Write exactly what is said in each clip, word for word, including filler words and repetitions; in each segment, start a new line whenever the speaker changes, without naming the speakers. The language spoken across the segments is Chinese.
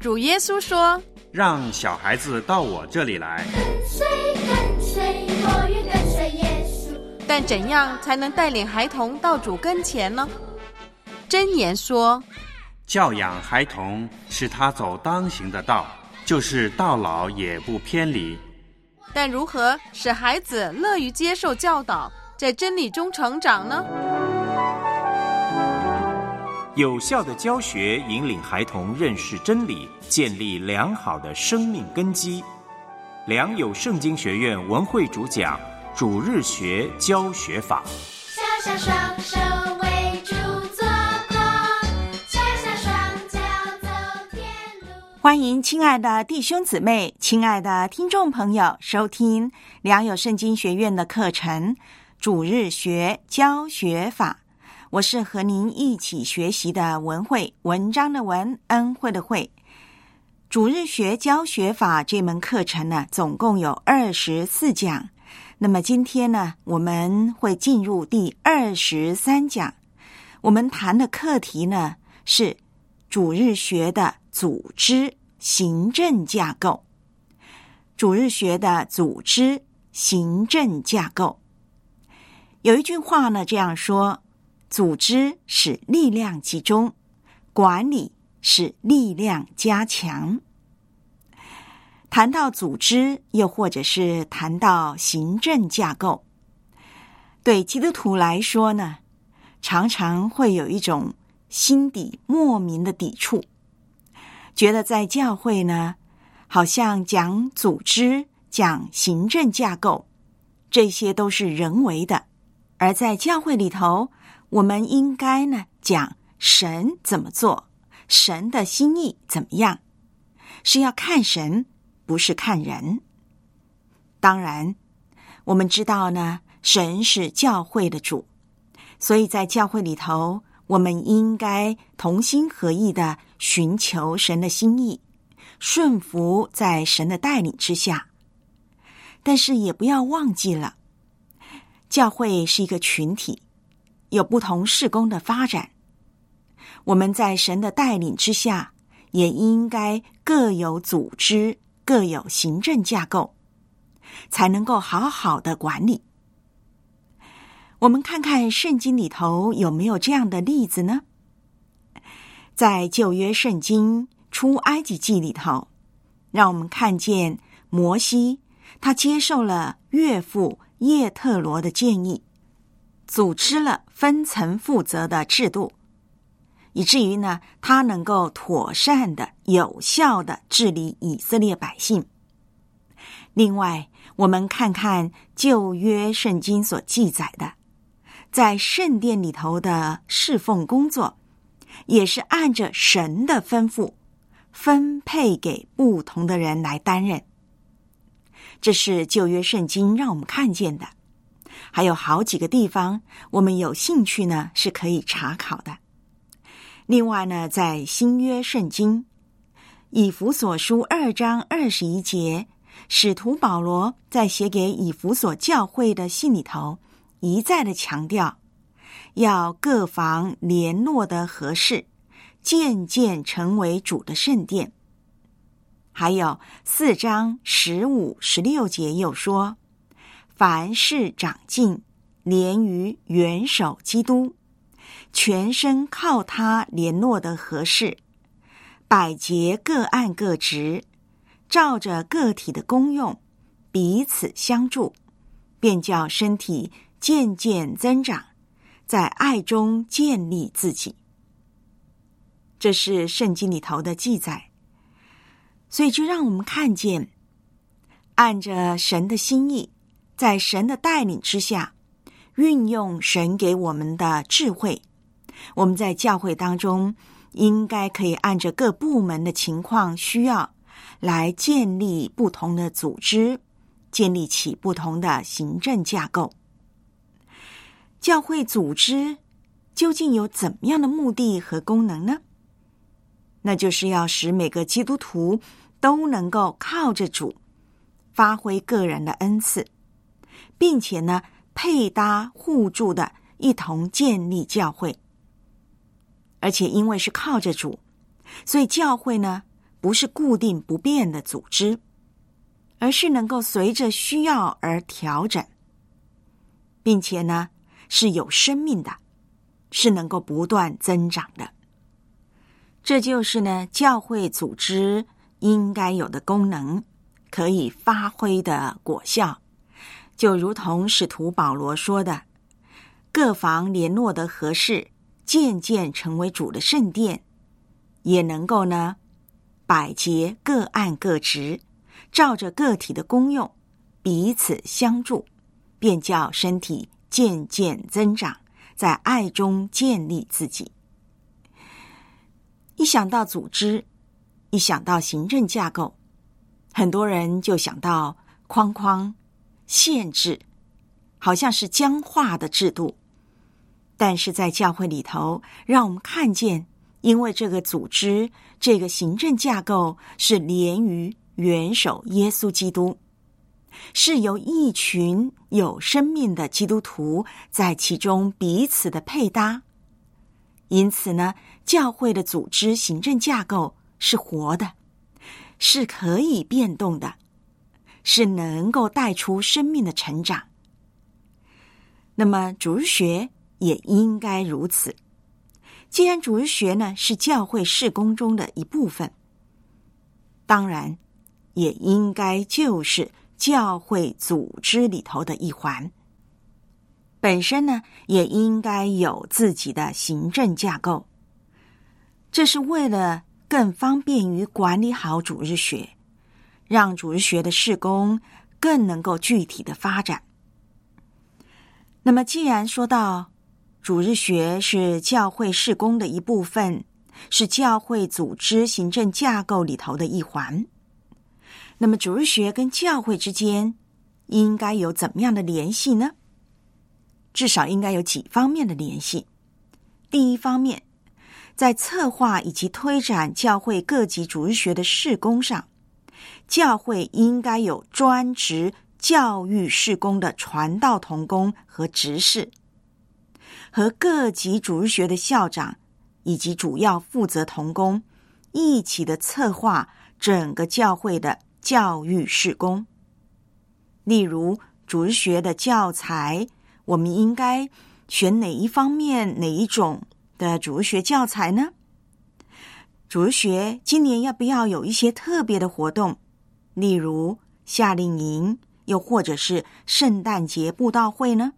主耶稣说，
让小孩子到我这里来，
跟随跟随我愿跟随耶稣。
但怎样才能带领孩童到主跟前呢？箴言说，
教养孩童，使他走当行的道，就是到老也不偏离。
但如何使孩子乐于接受教导，在真理中成长呢？
有效的教学引领孩童认识真理，建立良好的生命根基。良友圣经学院文慧主讲主日学教学法。
小小双手为主作工，小小双脚走天路。
欢迎亲爱的弟兄姊妹，亲爱的听众朋友，收听良友圣经学院的课程主日学教学法。我是和您一起学习的文慧，文章的文，恩惠的惠。主日学教学法这门课程呢，总共有二十四讲。那么今天呢，我们会进入第二十三讲。我们谈的课题呢，是主日学的组织行政架构。主日学的组织行政架构。有一句话呢，这样说，组织使力量集中，管理使力量加强。谈到组织，又或者是谈到行政架构，对基督徒来说呢，常常会有一种心底莫名的抵触，觉得在教会呢，好像讲组织、讲行政架构，这些都是人为的，而在教会里头，我们应该呢讲神怎么做，神的心意怎么样，是要看神，不是看人。当然，我们知道呢，神是教会的主，所以在教会里头，我们应该同心合意的寻求神的心意，顺服在神的带领之下。但是也不要忘记了，教会是一个群体，有不同事工的发展，我们在神的带领之下，也应该各有组织，各有行政架构，才能够好好的管理。我们看看圣经里头有没有这样的例子呢？在旧约圣经出埃及记里头，让我们看见摩西，他接受了岳父叶特罗的建议，组织了分层负责的制度，以至于呢，他能够妥善的、有效的治理以色列百姓。另外，我们看看旧约圣经所记载的，在圣殿里头的侍奉工作，也是按着神的吩咐，分配给不同的人来担任。这是旧约圣经让我们看见的。还有好几个地方，我们有兴趣呢，是可以查考的。另外呢，在新约圣经以弗所书二章二十一节，使徒保罗在写给以弗所教会的信里头，一再的强调，要各房联络的合适，渐渐成为主的圣殿。还有四章十五、十六节又说，凡事长进，连于元首基督，全身靠他联络的合适，百节各按各职，照着个体的功用，彼此相助，便叫身体渐渐增长，在爱中建立自己。这是圣经里头的记载，所以就让我们看见，按着神的心意，在神的带领之下，运用神给我们的智慧，我们在教会当中应该可以按着各部门的情况需要，来建立不同的组织，建立起不同的行政架构。教会组织究竟有怎么样的目的和功能呢？那就是要使每个基督徒都能够靠着主，发挥个人的恩赐，并且呢，配搭互助的一同建立教会。而且因为是靠着主，所以教会呢， 不是固定不变的组织，而是能够随着需要而调整，并且呢是有生命的，是能够不断增长的。这就是呢教会组织应该有的功能，可以发挥的果效。就如同使徒保罗说的，各房联络得合适，渐渐成为主的圣殿，也能够呢百节各按各职，照着个体的功用彼此相助，便叫身体渐渐增长，在爱中建立自己。一想到组织，一想到行政架构，很多人就想到框框、限制，好像是僵化的制度。但是在教会里头，让我们看见，因为这个组织、这个行政架构是连于元首耶稣基督，是由一群有生命的基督徒在其中彼此的配搭。因此呢，教会的组织行政架构是活的，是可以变动的，是能够带出生命的成长。那么主日学也应该如此。既然主日学呢是教会事工中的一部分，当然也应该就是教会组织里头的一环，本身呢也应该有自己的行政架构。这是为了更方便于管理好主日学，让主日学的事工更能够具体的发展。那么既然说到主日学是教会事工的一部分，是教会组织行政架构里头的一环，那么主日学跟教会之间应该有怎么样的联系呢？至少应该有几方面的联系。第一方面，在策划以及推展教会各级主日学的事工上，教会应该有专职教育事工的传道同工和执事，和各级主日学的校长以及主要负责同工一起的策划整个教会的教育事工。例如主日学的教材，我们应该选哪一方面哪一种的主日学教材呢？主日学今年要不要有一些特别的活动，例如夏令营，又或者是圣诞节布道会呢？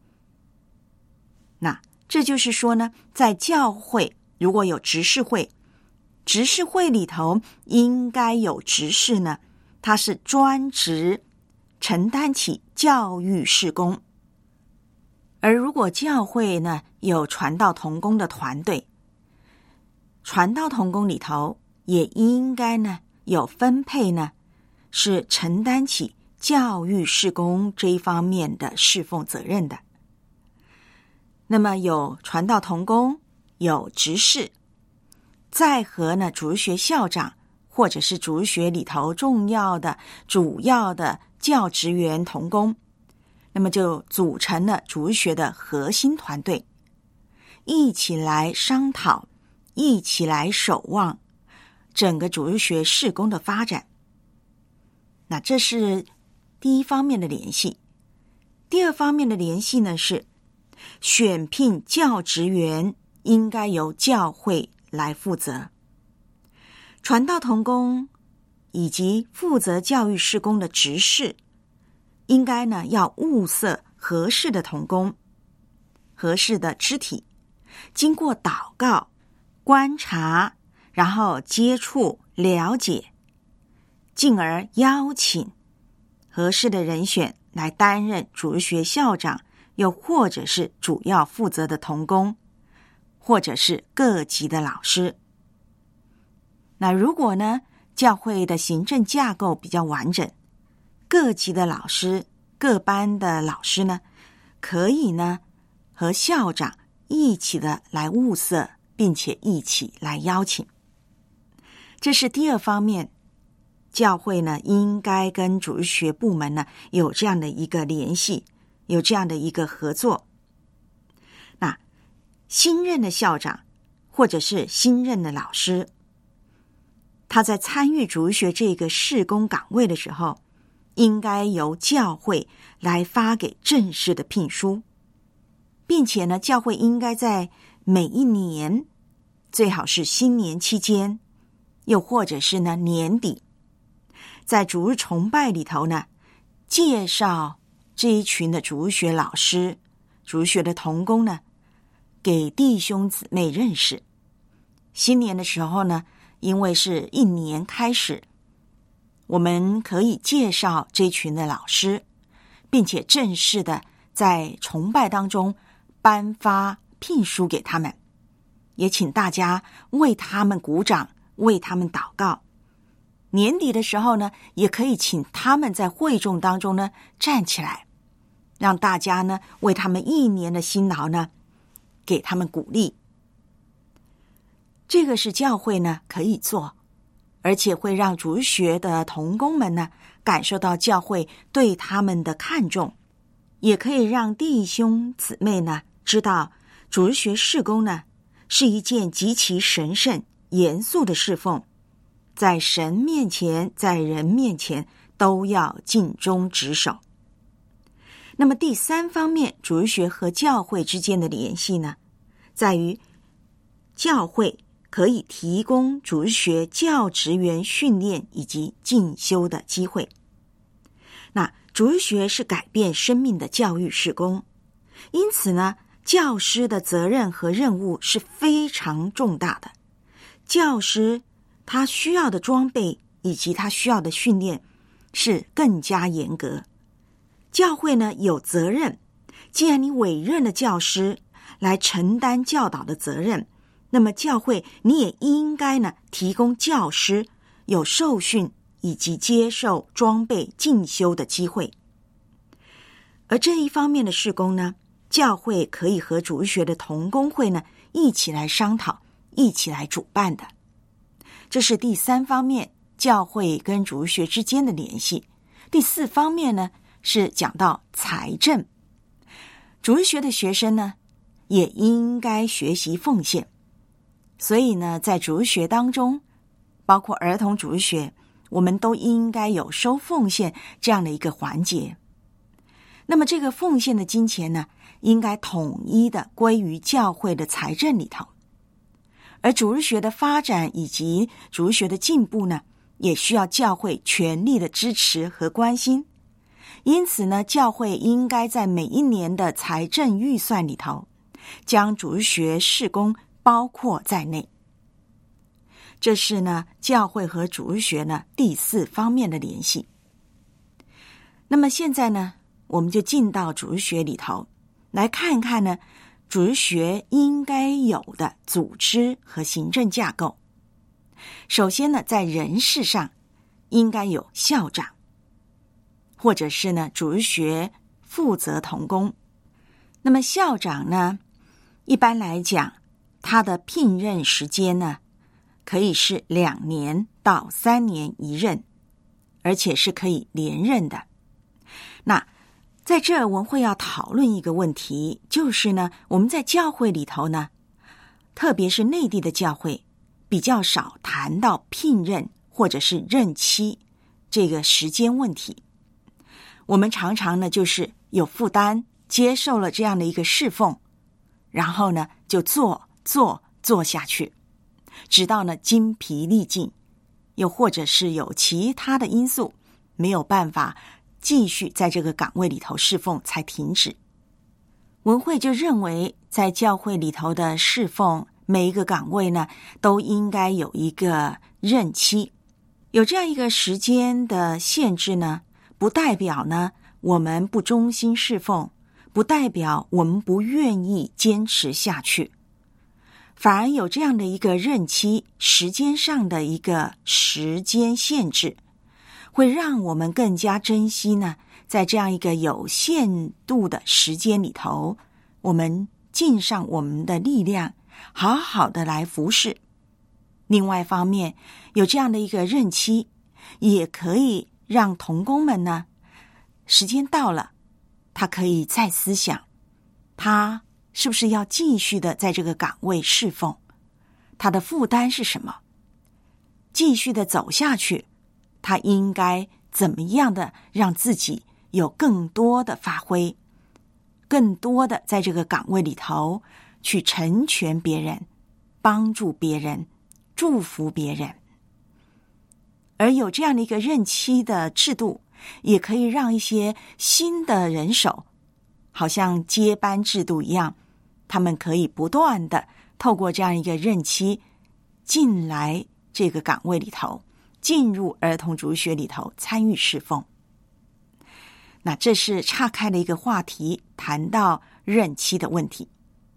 那这就是说呢，在教会如果有执事会，执事会里头应该有执事呢，他是专职承担起教育事工。而如果教会呢有传道同工的团队，传道同工里头也应该呢有分配呢，是承担起教育事工这一方面的侍奉责任的。那么有传道同工，有执事，再和呢主日学校长或者是主日学里头重要的主要的教职员同工，那么就组成了主日学的核心团队，一起来商讨，一起来守望整个主日学事工的发展。那这是第一方面的联系。第二方面的联系呢，是选聘教职员应该由教会来负责，传道同工以及负责教育事工的执事应该呢要物色合适的同工，合适的肢体，经过祷告、观察，然后接触、了解，进而邀请合适的人选来担任主日学校长，又或者是主要负责的同工，或者是各级的老师。那如果呢教会的行政架构比较完整，各级的老师、各班的老师呢，可以呢和校长一起的来物色，并且一起来邀请。这是第二方面，教会呢应该跟主日学部门呢有这样的一个联系，有这样的一个合作。那新任的校长或者是新任的老师， 他在参与主日学这个事工岗位的时候，应该由教会来发给正式的聘书，并且呢，教会应该在每一年，最好是新年期间，又或者是呢年底，在主日崇拜里头呢，介绍这一群的主日学老师、主日学的同工呢，给弟兄姊妹认识。新年的时候呢，因为是一年开始，我们可以介绍这群的老师，并且正式的在崇拜当中颁发聘书给他们，也请大家为他们鼓掌，为他们祷告。年底的时候呢，也可以请他们在会众当中呢站起来，让大家呢为他们一年的辛劳呢给他们鼓励。这个是教会呢可以做，而且会让主日学的同工们呢感受到教会对他们的看重，也可以让弟兄姊妹呢知道主日学事工呢是一件极其神圣严肃的侍奉，在神面前，在人面前都要尽忠职守。那么第三方面，主日学和教会之间的联系呢，在于教会可以提供主日学教职员训练以及进修的机会。那主日学是改变生命的教育事工，因此呢，教师的责任和任务是非常重大的。教师他需要的装备以及他需要的训练是更加严格。教会呢有责任，既然你委任了教师来承担教导的责任，那么教会你也应该呢提供教师有受训以及接受装备进修的机会。而这一方面的事工呢，教会可以和主日学的同工会呢一起来商讨，一起来主办的。这是第三方面，教会跟主日学之间的联系。第四方面呢，是讲到财政。主日学的学生呢也应该学习奉献，所以呢，在主日学当中，包括儿童主日学，我们都应该有收奉献这样的一个环节。那么这个奉献的金钱呢，应该统一的归于教会的财政里头。而主日学的发展以及主日学的进步呢，也需要教会全力的支持和关心。因此呢，教会应该在每一年的财政预算里头，将主日学事工包括在内。这是呢，教会和主日学呢第四方面的联系。那么现在呢，我们就进到主日学里头，来看看呢，主日学应该有的组织和行政架构。首先呢，在人事上应该有校长，或者是呢主日学负责同工。那么校长呢，一般来讲，他的聘任时间呢，可以是两年到三年一任，而且是可以连任的。那在这儿文会要讨论一个问题，就是呢，我们在教会里头呢，特别是内地的教会，比较少谈到聘任或者是任期这个时间问题。我们常常呢，就是有负担，接受了这样的一个侍奉，然后呢，就做做做下去，直到呢精疲力尽，又或者是有其他的因素，没有办法继续在这个岗位里头侍奉才停止。文会就认为，在教会里头的侍奉，每一个岗位呢，都应该有一个任期。有这样一个时间的限制呢，不代表呢我们不忠心侍奉，不代表我们不愿意坚持下去，反而有这样的一个任期，时间上的一个时间限制，会让我们更加珍惜呢，在这样一个有限度的时间里头，我们尽上我们的力量，好好的来服侍。另外一方面，有这样的一个任期，也可以让同工们呢，时间到了，他可以再思想，他是不是要继续的在这个岗位侍奉，他的负担是什么？ 继续的走下去，他应该怎么样的让自己有更多的发挥，更多的在这个岗位里头去成全别人，帮助别人，祝福别人。而有这样的一个任期的制度，也可以让一些新的人手，好像接班制度一样，他们可以不断的透过这样一个任期进来这个岗位里头，进入儿童主日学里头参与侍奉。那这是岔开的一个话题，谈到任期的问题。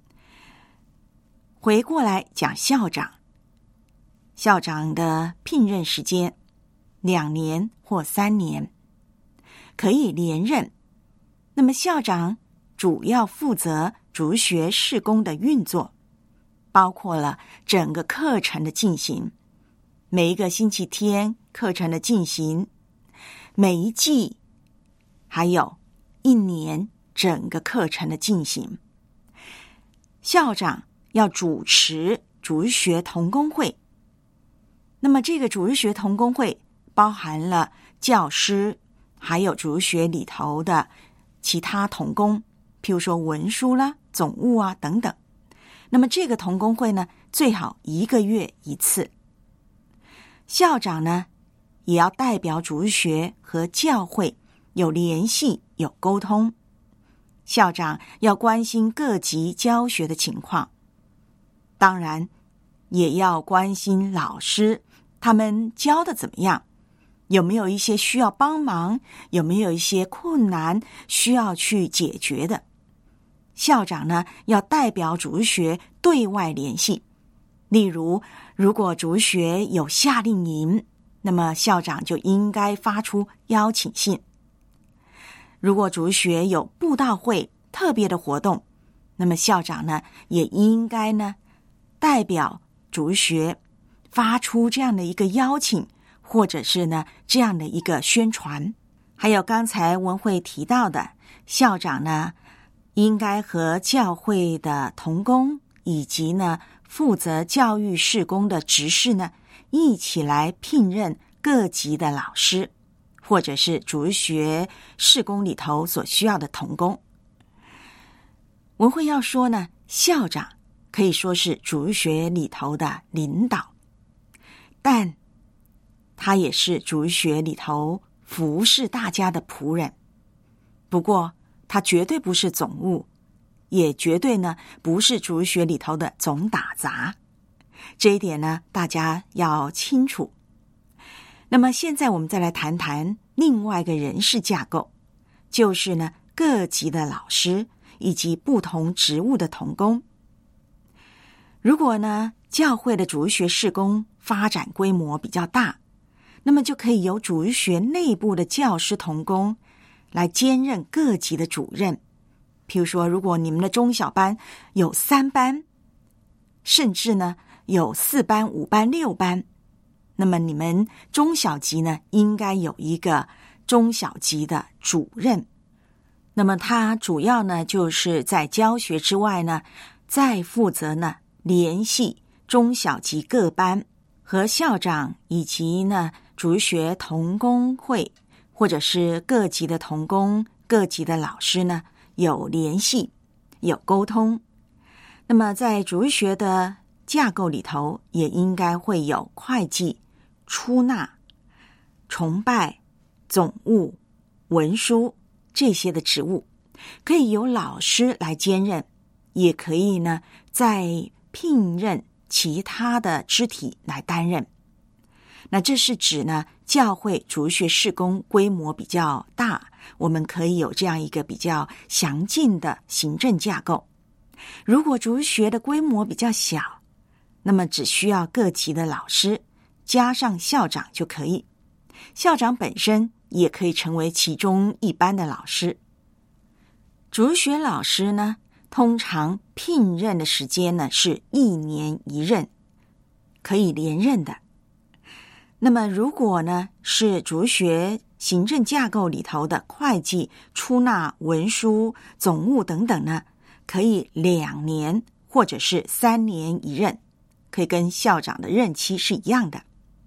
回过来讲校长，校长的聘任时间两年或三年，可以连任。那么校长主要负责主日学事工的运作，包括了整个课程的进行，每一个星期天课程的进行，每一季，还有一年整个课程的进行。校长要主持主日学同工会，那么这个主日学同工会包含了教师，还有主日学里头的其他同工，譬如说文书啦、总务啊等等。那么这个同工会呢，最好一个月一次。校长呢，也要代表主日学和教会有联系、有沟通。校长要关心各级教学的情况，当然也要关心老师他们教的怎么样，有没有一些需要帮忙，有没有一些困难需要去解决的。校长呢，要代表主日学对外联系，例如如果主日学有夏令营，那么校长就应该发出邀请信。如果主日学有布道会特别的活动，那么校长呢，也应该呢代表主日学发出这样的一个邀请，或者是呢这样的一个宣传。还有刚才文慧提到的，校长呢应该和教会的同工以及呢负责教育事工的执事呢一起来聘任各级的老师，或者是主日学事工里头所需要的同工。文慧要说呢，校长可以说是主日学里头的领导，但他也是主日学里头服侍大家的仆人。不过他绝对不是总务，也绝对呢不是主日学里头的总打杂，这一点呢大家要清楚。那么现在我们再来谈谈另外一个人事架构，就是呢各级的老师以及不同职务的同工。如果呢教会的主日学事工发展规模比较大，那么就可以由主日学内部的教师同工来兼任各级的主任。譬如说，如果你们的中小班有三班，甚至呢有四班、五班、六班，那么你们中小级呢应该有一个中小级的主任。那么他主要呢就是在教学之外呢，再负责呢联系中小级各班和校长以及呢主日学同工会或者是各级的同工、各级的老师呢有联系、有沟通。那么在主日学的架构里头，也应该会有会计、出纳、崇拜、总务、文书这些的职务，可以由老师来兼任，也可以呢再聘任其他的肢体来担任。那这是指呢教会主日学事工规模比较大，我们可以有这样一个比较详尽的行政架构。如果主日学的规模比较小，那么只需要各级的老师加上校长就可以，校长本身也可以成为其中一班的老师。主日学老师呢，通常聘任的时间呢是一年一任，可以连任的。那么如果呢是主日学行政架构里头的会计、出纳、文书、总务等等呢，可以两年或者是三年一任，可以跟校长的任期是一样的。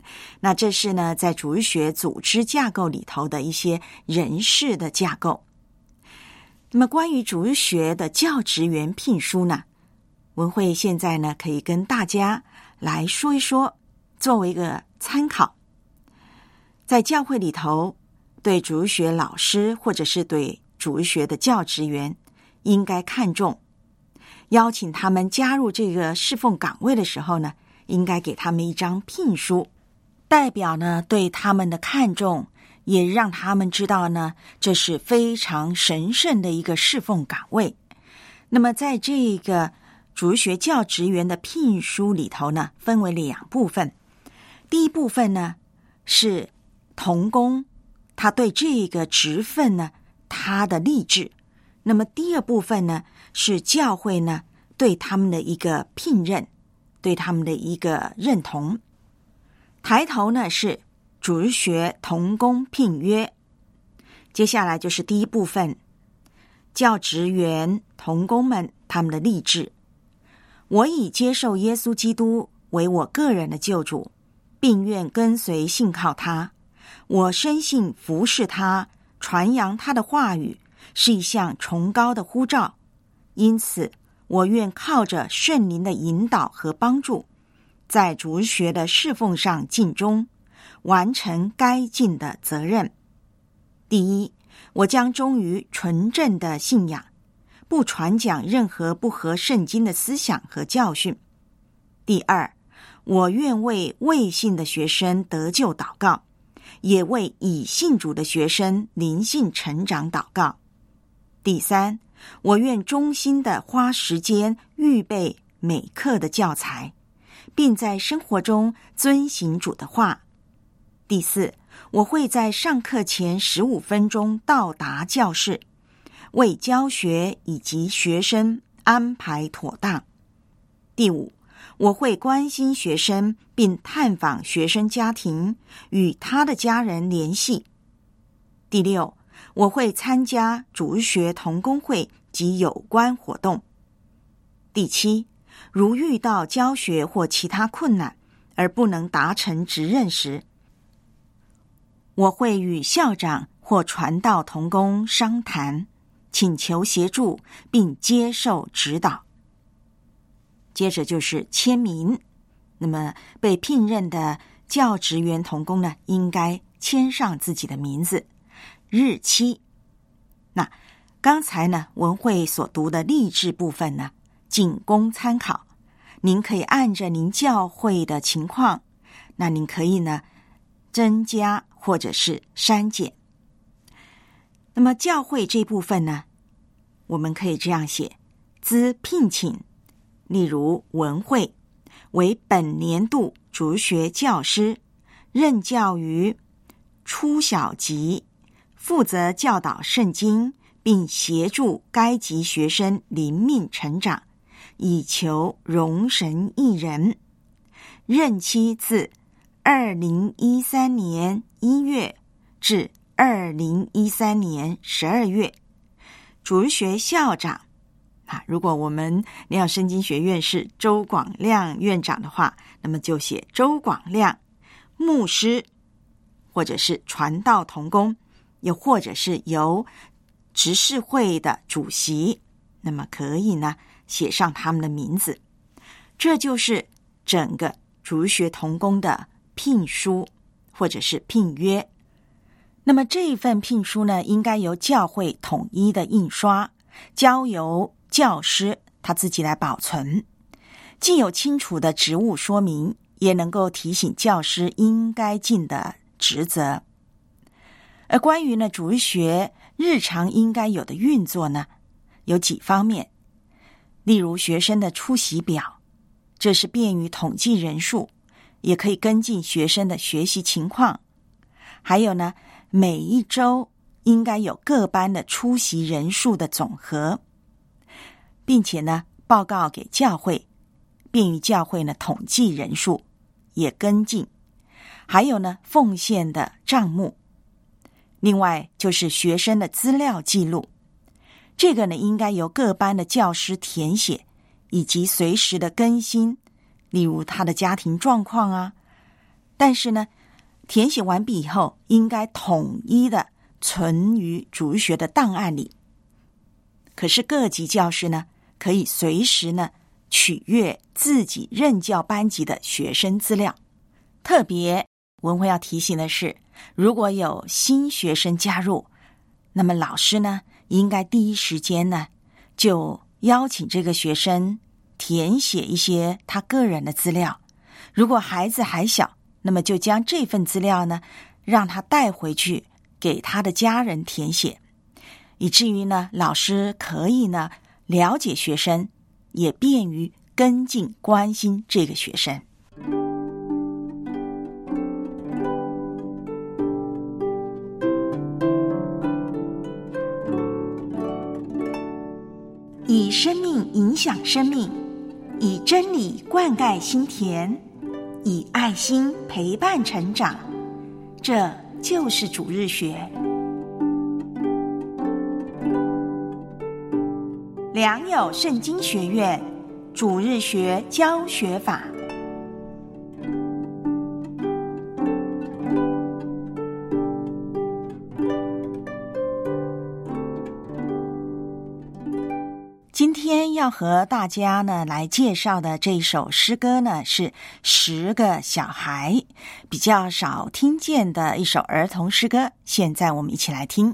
那这是呢，在主日学组织架构里头的一些人事的架构。那么关于主日学的教职员聘书呢，文慧现在呢可以跟大家来说一说，作为一个参考。在教会里头，对主日学老师或者是对主日学的教职员，应该看重邀请他们加入这个侍奉岗位的时候呢，应该给他们一张聘书，代表呢对他们的看重，也让他们知道呢，这是非常神圣的一个侍奉岗位。那么在这个主日学教职员的聘书里头呢，分为两部分。第一部分呢是同工他对这个职分呢他的立志，那么第二部分呢是教会呢对他们的一个聘任，对他们的一个认同。抬头呢是主日学同工聘约，接下来就是第一部分，教职员同工们他们的立志。我已接受耶稣基督为我个人的救主，并愿跟随信靠他。我深信服侍他，传扬他的话语是一项崇高的呼召，因此我愿靠着圣灵的引导和帮助，在主日学的侍奉上尽忠，完成该尽的责任。第一，我将忠于纯正的信仰，不传讲任何不合圣经的思想和教训。第二，我愿为未信的学生得救祷告，也为已信主的学生灵性成长祷告。第三，我愿忠心地花时间预备每课的教材，并在生活中遵行主的话。第四，我会在上课前十五分钟到达教室，为教学以及学生安排妥当。第五，我会关心学生，并探访学生家庭，与他的家人联系。第六，我会参加主日学同工会及有关活动。第七，如遇到教学或其他困难而不能达成职任时，我会与校长或传道同工商谈，请求协助并接受指导。接着就是签名，那么被聘任的教职员同工呢，应该签上自己的名字、日期。那刚才呢，文慧所读的励志部分呢，仅供参考，您可以按着您教会的情况，那您可以呢增加或者是删减。那么教会这部分呢，我们可以这样写：兹聘请，例如文慧为本年度主日学教师，任教于初小级，负责教导圣经，并协助该级学生灵命成长，以求荣神益人。任期自二零一三年一月至二零一三年十二月。主日学校长啊，如果我们良友圣经学院是周广亮院长的话，那么就写周广亮。牧师或者是传道同工，又或者是由执事会的主席，那么可以呢写上他们的名字。这就是整个主日学同工的聘书或者是聘约。那么这一份聘书呢，应该由教会统一的印刷，交由教师他自己来保存，既有清楚的职务说明，也能够提醒教师应该尽的职责。而关于呢主日学日常应该有的运作呢，有几方面，例如学生的出席表，这是便于统计人数，也可以跟进学生的学习情况。还有呢，每一周应该有各班的出席人数的总和，并且呢报告给教会，便于教会呢统计人数，也跟进。还有呢奉献的账目，另外就是学生的资料记录，这个呢应该由各班的教师填写，以及随时的更新，例如他的家庭状况啊， 但是呢，填写完毕以后，应该统一的存于主日学的档案里。可是各级教师呢，可以随时呢取阅自己任教班级的学生资料。特别文慧要提醒的是，如果有新学生加入，那么老师呢，应该第一时间呢，就邀请这个学生填写一些他个人的资料。如果孩子还小，那么就将这份资料呢，让他带回去给他的家人填写，以至于呢，老师可以呢了解学生，也便于跟进关心这个学生。以生命影响生命，以真理灌溉心田，以爱心陪伴成长，这就是主日学。良友圣经学院主日学教学法。今天要和大家呢来介绍的这一首诗歌呢，是十个小孩，比较少听见的一首儿童诗歌。现在我们一起来听。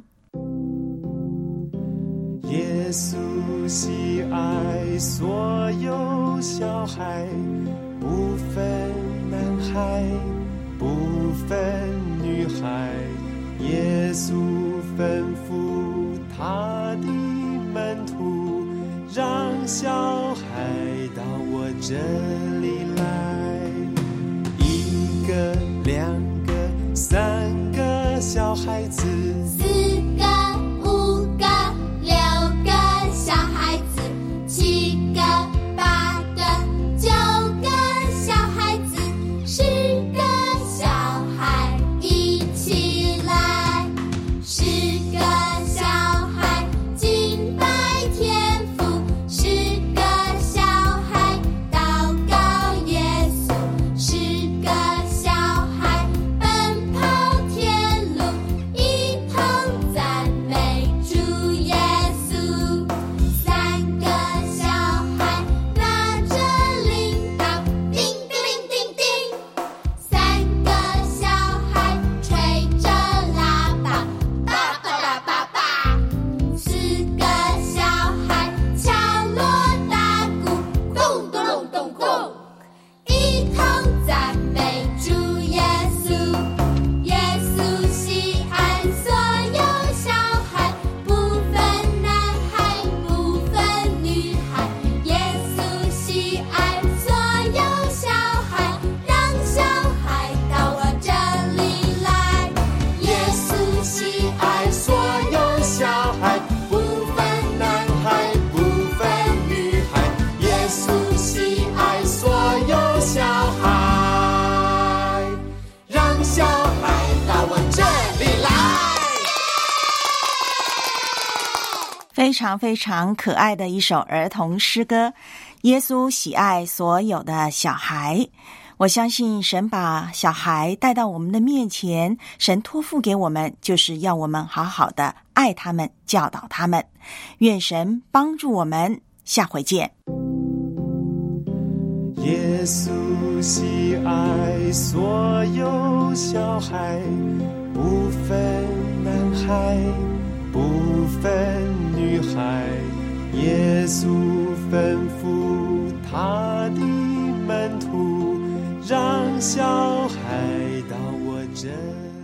耶稣喜爱所有小孩，不分男孩，不分女孩。耶稣吩咐他的门徒，让小孩到我这里来。一个，两个，三个小孩子，
四个、五个、六个小孩子，七个、八个、九个小孩子，十个小孩一起来，十个小孩敬拜天父，十个小孩祷告耶稣，十个小孩奔跑天路，一同赞美主耶稣。三个小孩拿着铃铛，叮叮叮叮叮。三个小孩吹着喇叭，叭叭叭叭叭。四个小孩敲锣打鼓，咚咚咚咚咚。一同赞美主耶稣。耶稣喜爱所有小孩，不分男孩，不分女孩。耶稣喜爱所有小孩，让小孩到我这里来。耶稣喜爱所有小孩，不分男孩，不分女孩。耶稣喜爱所有小孩，让小孩到我这里来。
非常非常可爱的一首儿童诗歌。耶稣喜爱所有的小孩。我相信神把小孩带到我们的面前，神托付给我们，就是要我们好好的爱他们，教导他们。愿神帮助我们，下回见。
耶稣喜爱所有小孩，不分男孩，不分女孩。耶稣吩咐他的门徒，让小孩到我这